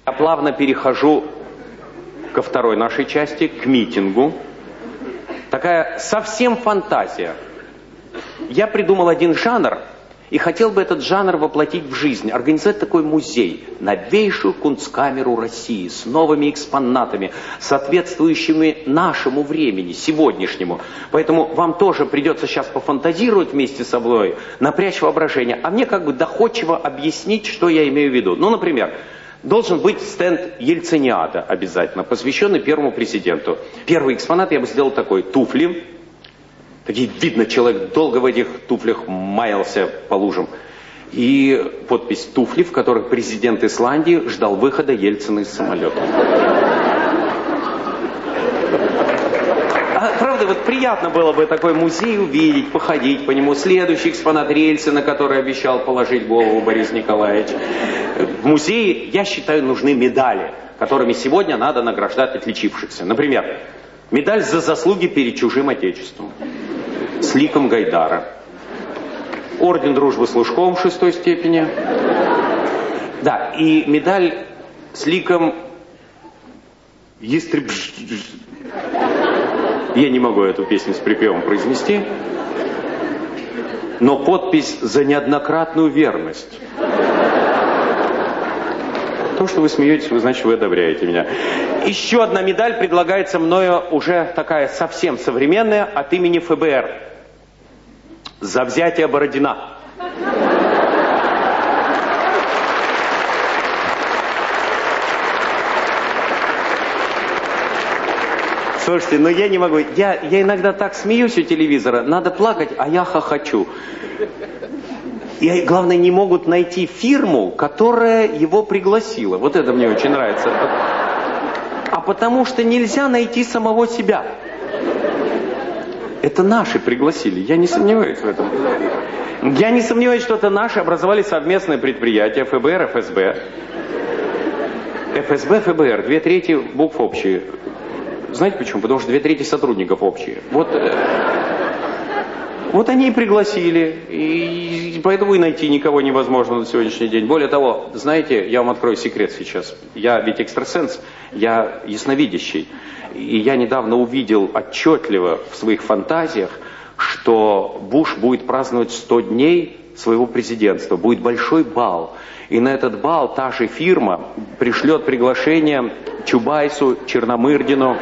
Я плавно перехожу ко второй нашей части, к митингу. Такая совсем фантазия. Я придумал один жанр, и хотел бы этот жанр воплотить в жизнь. Организовать такой музей, новейшую кунсткамеру России, с новыми экспонатами, соответствующими нашему времени, сегодняшнему. Поэтому вам тоже придется сейчас пофантазировать вместе со мной, напрячь воображение, а мне как бы доходчиво объяснить, что я имею в виду. Ну, например, должен быть стенд Ельциниада обязательно, посвященный первому президенту. Первый экспонат я бы сделал такой: туфли. Такие, видно, человек долго в этих туфлях маялся по лужам. И подпись «Туфли», в которых президент Исландии ждал выхода Ельцина из самолета. Правда, вот приятно было бы такой музей увидеть, походить по нему. Следующий экспонат — рельсы, на который обещал положить голову Борис Николаевич. В музее, я считаю, нужны медали, которыми сегодня надо награждать отличившихся. Например, медаль за заслуги перед чужим отечеством с ликом Гайдара. Орден Дружбы с Лужковым 6-й степени. Да, и медаль с ликом Естреб... Я не могу эту песню с припевом произнести. Но подпись «За неоднократную верность». То, что вы смеетесь, вы, значит, вы одобряете меня. Еще одна медаль предлагается мною, уже такая совсем современная, от имени ФБР. За взятие Бородина. Слушайте, ну я не могу. Я иногда так смеюсь у телевизора, надо плакать, а я хохочу. И главное, не могут найти фирму, которая его пригласила. Вот это мне очень нравится. А потому что нельзя найти самого себя. Это наши пригласили, я не сомневаюсь в этом. Я не сомневаюсь, что это наши образовали совместное предприятие ФБР, ФСБ. ФСБ, ФБР, 2/3 букв общие. Знаете почему? Потому что 2/3 сотрудников общие. Вот они и пригласили, и поэтому и найти никого невозможно на сегодняшний день. Более того, знаете, я вам открою секрет сейчас. Я ведь экстрасенс, я ясновидящий. И я недавно увидел отчетливо в своих фантазиях, что Буш будет праздновать 100 дней своего президентства. Будет большой бал. И на этот бал та же фирма пришлет приглашение Чубайсу, Черномырдину.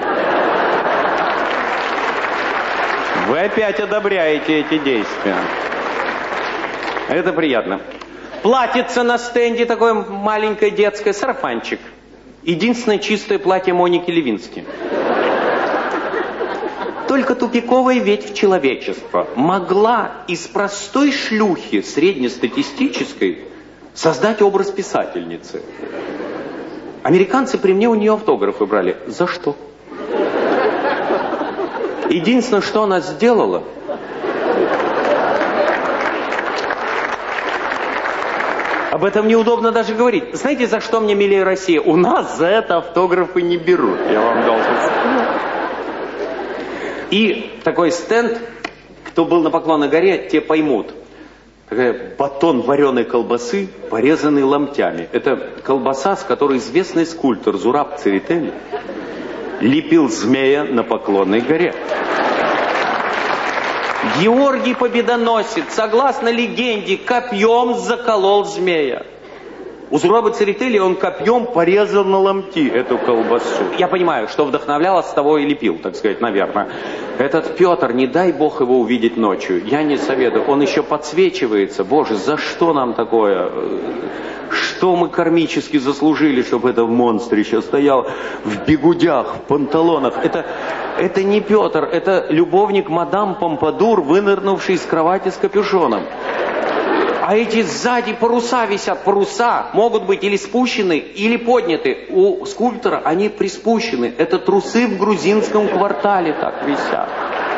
Вы опять одобряете эти действия. Это приятно. Платьице на стенде, такое маленькое детское, сарафанчик. Единственное чистое платье Моники Левински. Только тупиковая ветвь человечества могла из простой шлюхи среднестатистической создать образ писательницы. Американцы при мне у нее автографы брали. За что? Единственное, что она сделала, об этом неудобно даже говорить. Знаете, за что мне милее Россия? У нас за это автографы не берут, я вам должен сказать. И такой стенд, кто был на Поклонной горе, те поймут. Такая батон вареной колбасы, порезанный ломтями. Это колбаса, с которой известный скульптор Зураб Церетели лепил змея на Поклонной горе. Георгий Победоносец, согласно легенде, копьем заколол змея. У Зураба Церетели он копьем порезал на ломти эту колбасу. Я понимаю, что вдохновлял, с того и лепил, так сказать, наверное. Этот Петр, не дай бог его увидеть ночью. Я не советую. Он еще подсвечивается. Боже, за что нам такое? Что мы кармически заслужили, чтобы это в монстре еще стоял в бигудях, в панталонах? Это не Петр, это любовник мадам Помпадур, вынырнувший из кровати с капюшоном. А эти сзади паруса висят. Паруса могут быть или спущены, или подняты. У скульптора они приспущены. Это трусы в грузинском квартале так висят.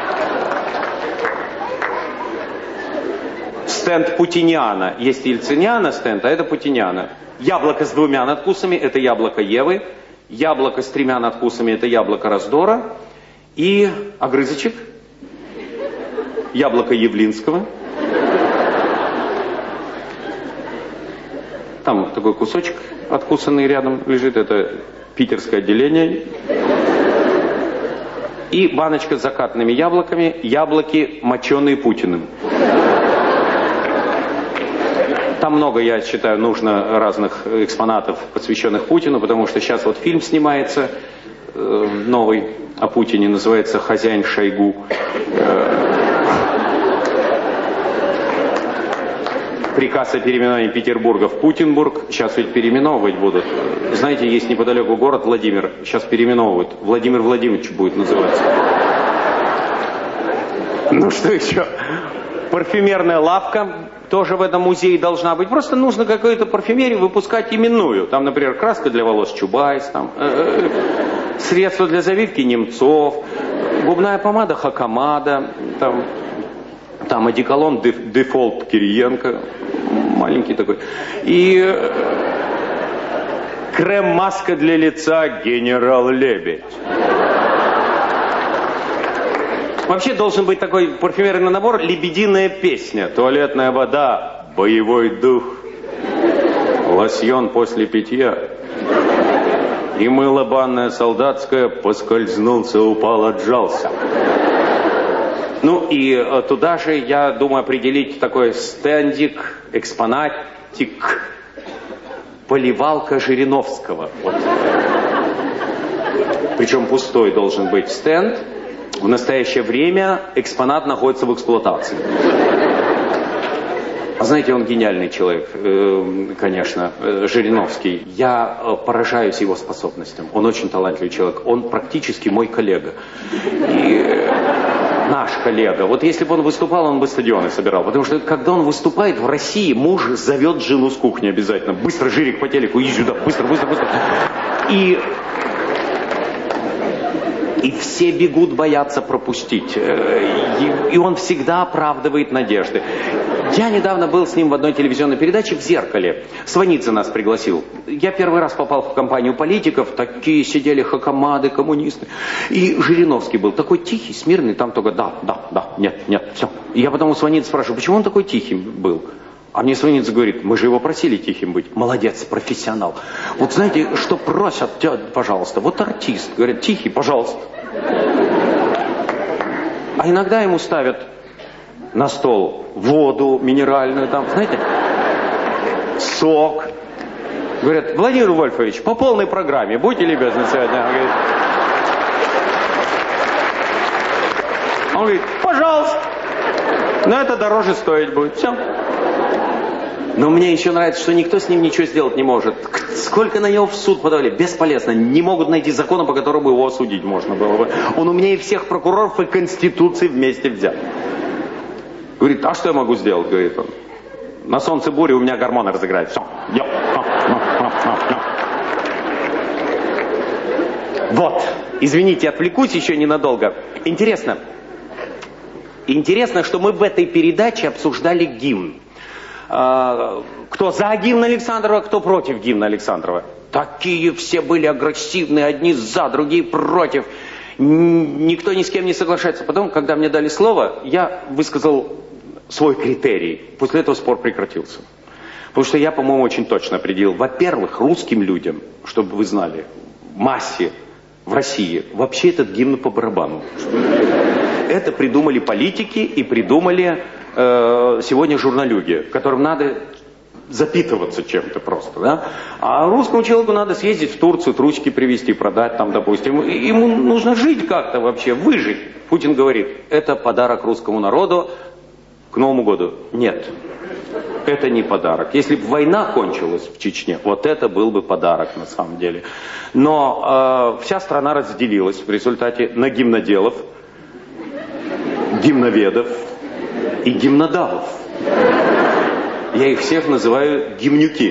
Стенд Путиниана. Есть Ельциниана стенд, а это Путиниана. Яблоко с 2 надкусами – это яблоко Евы. Яблоко с 3 надкусами – это яблоко раздора. И огрызочек. Яблоко Явлинского. Там такой кусочек откусанный рядом лежит, это питерское отделение. И баночка с закатанными яблоками, яблоки, моченые Путиным. Там много, я считаю, нужно разных экспонатов, посвященных Путину, потому что сейчас вот фильм снимается новый о Путине, называется «Хозяин Шойгу». Приказ о переименовании Петербурга в Путинбург. Сейчас ведь переименовывать будут. Знаете, есть неподалеку город Владимир. Сейчас переименовывают. Владимир Владимирович будет называться. Ну что еще? Парфюмерная лавка тоже в этом музее должна быть. Просто нужно какую-то парфюмерию выпускать именную. Там, например, краска для волос Чубайс, там, средства для завивки Немцов, губная помада Хакамада, там одеколон Дефолт Кириенко, маленький такой. И крем-маска для лица Генерал Лебедь. Вообще должен быть такой парфюмерный набор «Лебединая песня», туалетная вода, боевой дух, лосьон после питья. И мыло банное солдатское, поскользнулся, упал, отжался. Ну и туда же, я думаю, определить такой стендик, экспонатик, поливалка Жириновского. Вот. Причем пустой должен быть стенд. В настоящее время экспонат находится в эксплуатации. Знаете, он гениальный человек, конечно, Жириновский. Я поражаюсь его способностям. Он очень талантливый человек. Он практически мой коллега. И наш коллега. Вот если бы он выступал, он бы стадионы собирал. Потому что, когда он выступает в России, муж зовет жену с кухни обязательно. Быстро, Жирик, по телеку, иди сюда, быстро, быстро, быстро. И все бегут, боятся пропустить. И он всегда оправдывает надежды. Я недавно был с ним в одной телевизионной передаче «В зеркале». Сванидзе нас пригласил. Я первый раз попал в компанию политиков. Такие сидели хакамады, коммунисты. И Жириновский был такой тихий, смирный. Там только да, нет, все. И я потом у Сванидзе спрашиваю, почему он такой тихий был? А мне Сванидзе говорит, мы же его просили тихим быть. Молодец, профессионал. Вот знаете, что просят тебя, пожалуйста? Вот артист, говорят, тихий, пожалуйста. А иногда ему ставят на стол воду минеральную, там, знаете, сок. Говорят, Владимир Вольфович, по полной программе, будьте любезны сегодня. Он говорит, пожалуйста. Но это дороже стоить будет. Все. Но мне еще нравится, что никто с ним ничего сделать не может. Сколько на него в суд подавали, бесполезно. Не могут найти закона, по которому его осудить можно было бы. Он умнее всех прокуроров и Конституции вместе взят. Говорит, а что я могу сделать, говорит он. На солнце бури у меня гормоны разыграют. Все. Вот. Извините, отвлекусь еще ненадолго. Интересно, что мы в этой передаче обсуждали гимн. Кто за гимн Александрова, кто против гимна Александрова. Такие все были агрессивные, одни за, другие против. Никто ни с кем не соглашается. Потом, когда мне дали слово, я высказал свой критерий. После этого спор прекратился. Потому что я, по-моему, очень точно определил. Во-первых, русским людям, чтобы вы знали, массе в России, вообще этот гимн по барабану. Это придумали политики и придумали сегодня журналюги, которым надо запитываться чем-то просто, да? А русскому человеку надо съездить в Турцию, трусики привезти, продать там, допустим. Ему нужно жить как-то вообще, выжить. Путин говорит, это подарок русскому народу к Новому году. Нет, это не подарок. Если бы война кончилась в Чечне, вот это был бы подарок на самом деле. Но вся страна разделилась в результате на гимноделов, гимноведов и гимнодавов. Я их всех называю гимнюки.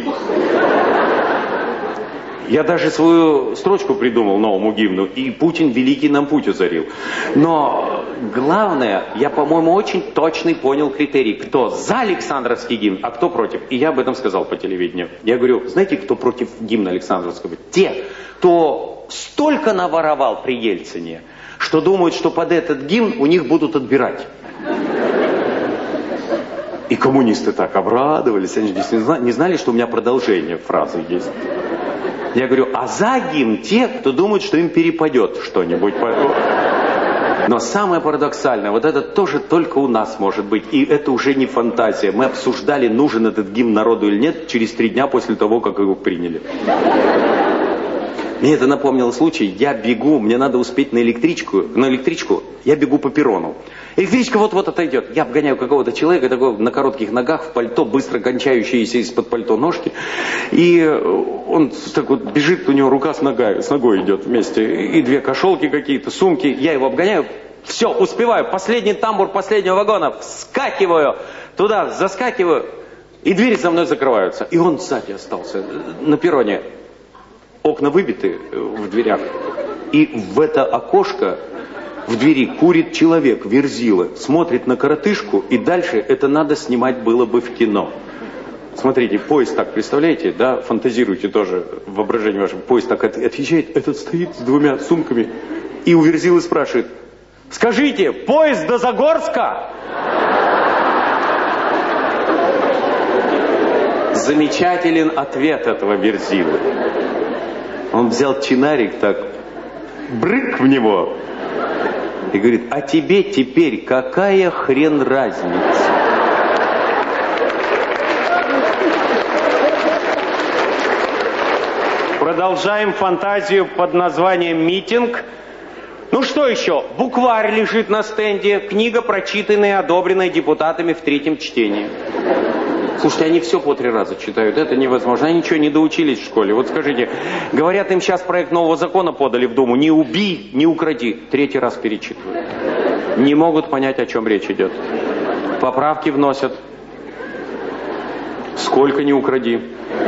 Я даже свою строчку придумал новому гимну, и Путин великий нам путь озарил. Но главное, я, по-моему, очень точный понял критерий, кто за Александровский гимн, а кто против. И я об этом сказал по телевидению. Я говорю, знаете, кто против гимна Александровского? Те, кто столько наворовал при Ельцине, что думают, что под этот гимн у них будут отбирать. И коммунисты так обрадовались, они здесь не знали, что у меня продолжение фразы есть. Я говорю, а за гимн те, кто думает, что им перепадет что-нибудь. Но самое парадоксальное, вот это тоже только у нас может быть, и это уже не фантазия. Мы обсуждали, нужен этот гимн народу или нет, через 3 дня после того, как его приняли. Мне это напомнило случай, я бегу, мне надо успеть на электричку, я бегу по перрону. Электричка вот-вот отойдет. Я обгоняю какого-то человека, такого на коротких ногах, в пальто, быстро кончающиеся из-под пальто ножки. И он так вот бежит, у него рука с ногой идет вместе. И 2 кошелки какие-то, сумки. Я его обгоняю, все, успеваю. Последний тамбур последнего вагона, вскакиваю туда, заскакиваю. И двери за мной закрываются. И он сзади остался, на перроне. Окна выбиты в дверях. И в это окошко в двери курит человек, верзила, смотрит на коротышку, и дальше это надо снимать было бы в кино. Смотрите, поезд так, представляете, да, фантазируйте тоже в воображении вашем. Поезд так отъезжает, этот стоит с 2 сумками, и у верзилы спрашивает, скажите, поезд до Загорска? Замечателен ответ этого верзилы. Он взял чинарик так, брык в него, и говорит, а тебе теперь какая хрен разница? Продолжаем фантазию под названием «Митинг». Ну что еще? Букварь лежит на стенде, книга, прочитанная и одобренная депутатами в 3-м чтении. Слушайте, они все по 3 раза читают, это невозможно, они ничего не доучились в школе. Вот скажите, говорят, им сейчас проект нового закона подали в Думу, не убей, не укради, 3-й раз перечитывают. Не могут понять, о чем речь идет. Поправки вносят. Сколько не укради.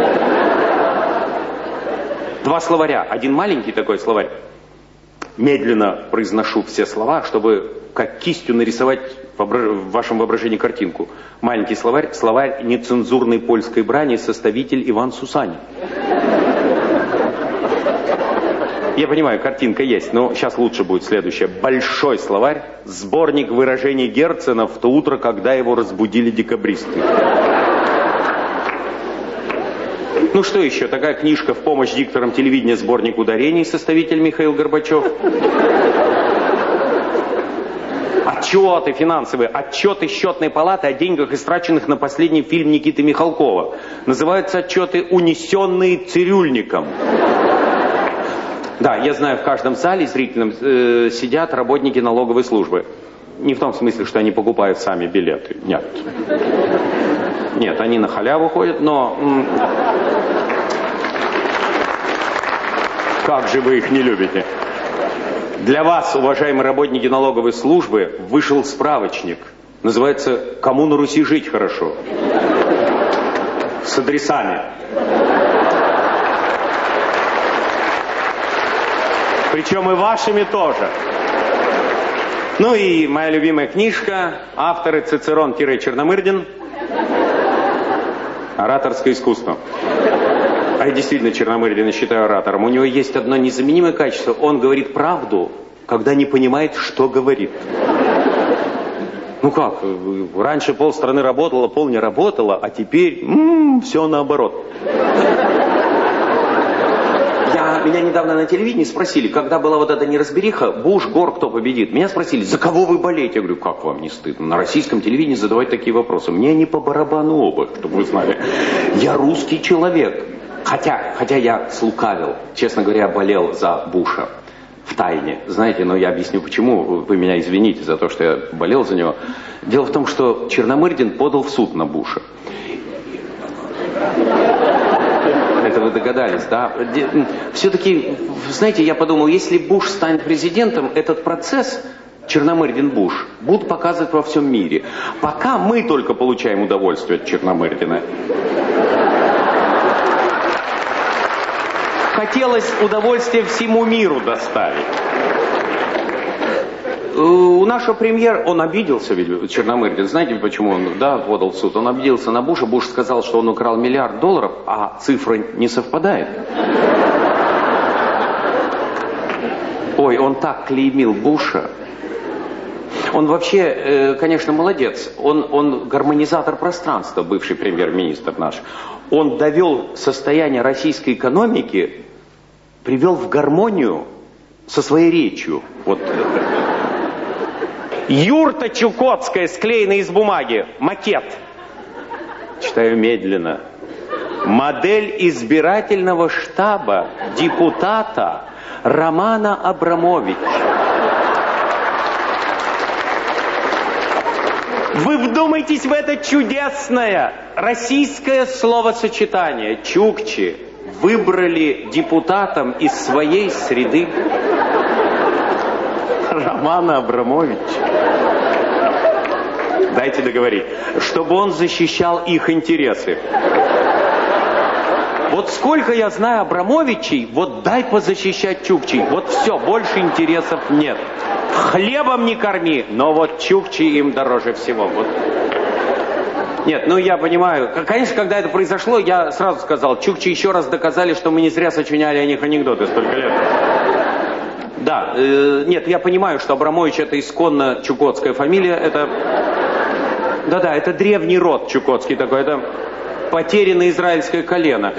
2 словаря, один маленький такой словарь. Медленно произношу все слова, чтобы как кистью нарисовать в вашем воображении картинку. Маленький словарь, словарь нецензурной польской брани, составитель Иван Сусанин. Я понимаю, картинка есть, но сейчас лучше будет следующее. Большой словарь, сборник выражений Герцена в то утро, когда его разбудили декабристы. Ну что еще? Такая книжка в помощь дикторам телевидения, сборник ударений, составитель Михаил Горбачев. Отчеты финансовые, отчеты счетной палаты о деньгах, истраченных на последний фильм Никиты Михалкова. Называются отчеты «Унесенные цирюльником». Да, я знаю, в каждом зале зрительном сидят работники налоговой службы. Не в том смысле, что они покупают сами билеты. Нет. Нет, они на халяву ходят, но... Как же вы их не любите? Для вас, уважаемые работники налоговой службы, вышел справочник. Называется «Кому на Руси жить хорошо?» С адресами. Причем и вашими тоже. Ну и моя любимая книжка, авторы Цицерон-Черномырдин. Ораторское искусство. А я действительно Черномырдина считаю оратором. У него есть одно незаменимое качество. Он говорит правду, когда не понимает, что говорит. Ну как, раньше полстраны работало, пол не работало, а теперь все наоборот. Меня недавно на телевидении спросили, когда была вот эта неразбериха, Буш, Гор, кто победит. Меня спросили, за кого вы болеете? Я говорю, как вам не стыдно? На российском телевидении задавать такие вопросы. Мне не по барабану оба, чтобы вы знали. Я русский человек. Хотя я слукавил. Честно говоря, болел за Буша. В тайне. Знаете, но я объясню почему. Вы меня извините за то, что я болел за него. Дело в том, что Черномырдин подал в суд на Буша. Это вы догадались, да? Все-таки, знаете, я подумал, если Буш станет президентом, этот процесс, Черномырдин-Буш, будут показывать во всем мире. Пока мы только получаем удовольствие от Черномырдина. Хотелось удовольствие всему миру доставить. У нашего премьера, он обиделся, ведь, Черномырдин, знаете, почему он, подал в суд? Он обиделся на Буша, Буш сказал, что он украл $1 миллиард, а цифра не совпадает. Ой, он так клеймил Буша. Он вообще, конечно, молодец. Он гармонизатор пространства, бывший премьер-министр наш. Он довел состояние российской экономики, привел в гармонию со своей речью. Вот. Юрта Чукотская, склеенная из бумаги. Макет. Читаю медленно. Модель избирательного штаба депутата Романа Абрамовича. Вы вдумайтесь в это чудесное российское словосочетание. Чукчи выбрали депутатом из своей среды Романа Абрамовича. Дайте договорить. Чтобы он защищал их интересы. Вот сколько я знаю Абрамовичей, вот дай позащищать чукчей. Вот все, больше интересов нет. Хлебом не корми, но вот чукчи им дороже всего. Вот. Нет, ну я понимаю. Конечно, когда это произошло, я сразу сказал, чукчи еще раз доказали, что мы не зря сочиняли о них анекдоты столько лет. Да, нет, я понимаю, что Абрамович это исконно чукотская фамилия, это... Да-да, это древний род чукотский такой, это потерянное израильское колено.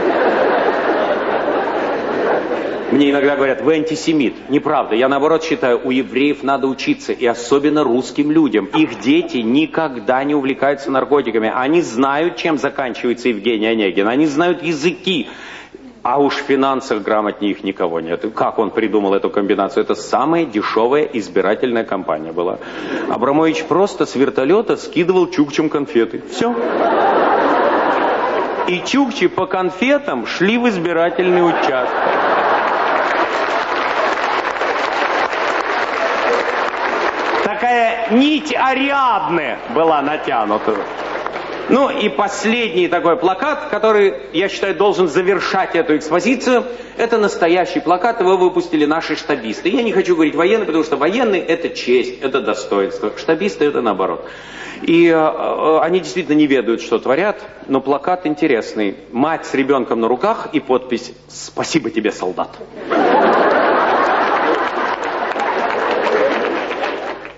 Мне иногда говорят, вы антисемит. Неправда, я наоборот считаю, у евреев надо учиться, и особенно русским людям. Их дети никогда не увлекаются наркотиками. Они знают, чем заканчивается Евгений Онегин, они знают языки. А уж в финансах грамотнее их никого нет. Как он придумал эту комбинацию? Это самая дешевая избирательная кампания была. Абрамович просто с вертолета скидывал чукчам конфеты. Все. И чукчи по конфетам шли в избирательный участок. Такая нить Ариадны была натянута. Ну и последний такой плакат, который, я считаю, должен завершать эту экспозицию. Это настоящий плакат, его выпустили наши штабисты. Я не хочу говорить военные, потому что военные это честь, это достоинство. Штабисты это наоборот. И они действительно не ведают, что творят, но плакат интересный. Мать с ребенком на руках и подпись «Спасибо тебе, солдат».